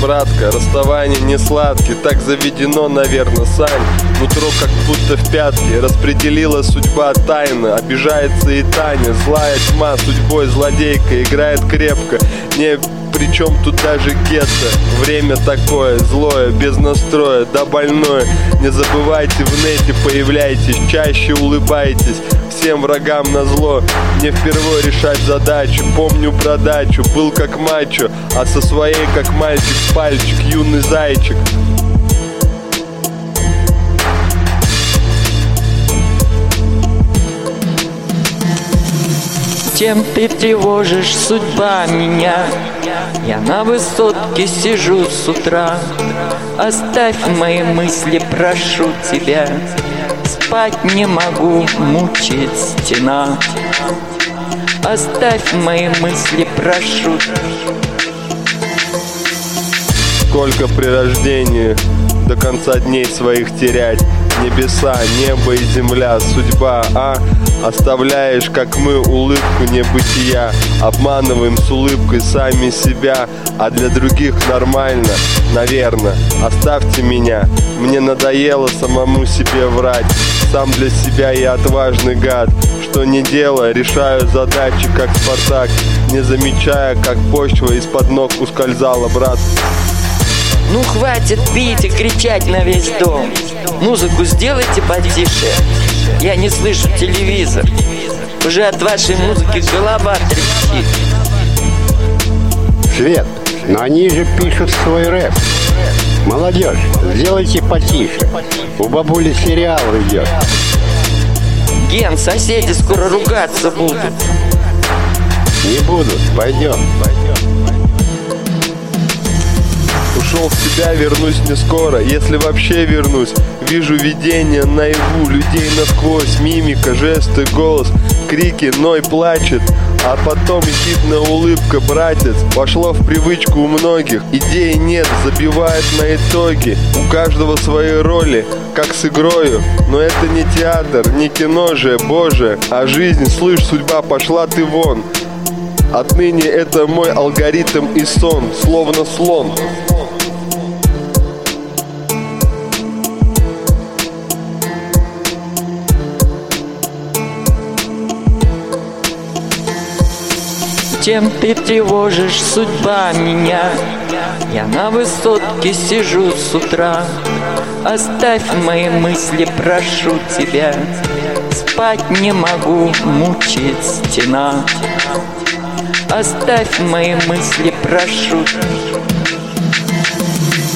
возвратка. Расставание не сладкий, так заведено, наверное, Сань. Нутро как будто в пятки, распределила судьба тайна. Обижается и Таня, злая тьма, судьбой злодейка, играет крепко. Не причем тут даже гетто. Время такое, злое, без настроя, да больное. Не забывайте, в нете появляйтесь, чаще улыбайтесь. Всем врагам назло, не впервые решать задачу. Помню про дачу, был как мачо, а со своей как мальчик, пальчик, юный зайчик. Тем ты тревожишь, судьба, меня. Я на высотке сижу с утра. Оставь мои мысли, прошу тебя. Спать не могу, мучает стена. Оставь мои мысли, прошу. Сколько при рождении до конца дней своих терять. Небеса, небо и земля, судьба, оставляешь, как мы, улыбку небытия. Обманываем с улыбкой сами себя, а для других нормально, наверное. Оставьте меня, мне надоело самому себе врать. Сам для себя я отважный гад. Что не делая, решаю задачи, как Спартак, не замечая, как почва из-под ног ускользала, брат. Ну хватит пить и кричать на весь дом. Музыку сделайте потише. Я не слышу телевизор. Уже от вашей музыки голова трещит. Свет, но они же пишут свой рэп. Молодежь, сделайте потише. У бабули сериал идет. Ген, соседи скоро ругаться будут. Не будут, пойдем. Ушел в себя, вернусь не скоро, если вообще вернусь. Вижу видение наяву, людей насквозь. Мимика, жесты, голос, крики, ной плачет. А потом ехидная улыбка, братец. Вошло в привычку у многих. Идей нет, забивают на итоги. У каждого свои роли, как с игрою. Но это не театр, не кино же, боже. А жизнь, слышь, судьба, пошла ты вон. Отныне это мой алгоритм и сон, словно слон. Тем ты тревожишь, судьба, меня. Я на высотке сижу с утра. Оставь мои мысли, прошу тебя. Спать не могу, мучает стена. Оставь мои мысли, прошу.